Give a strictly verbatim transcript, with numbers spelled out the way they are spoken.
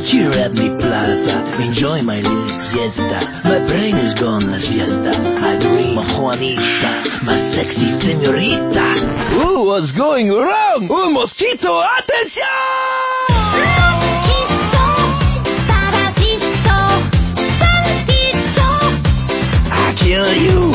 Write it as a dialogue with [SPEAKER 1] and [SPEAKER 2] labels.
[SPEAKER 1] Here at mi plaza, enjoy my little siesta. My brain is gone la siesta. I dream of Juanita, my sexy señorita. Ooh, what's going wrong? Un mosquito, atención! Mosquito, parasito, saltito. I kill you.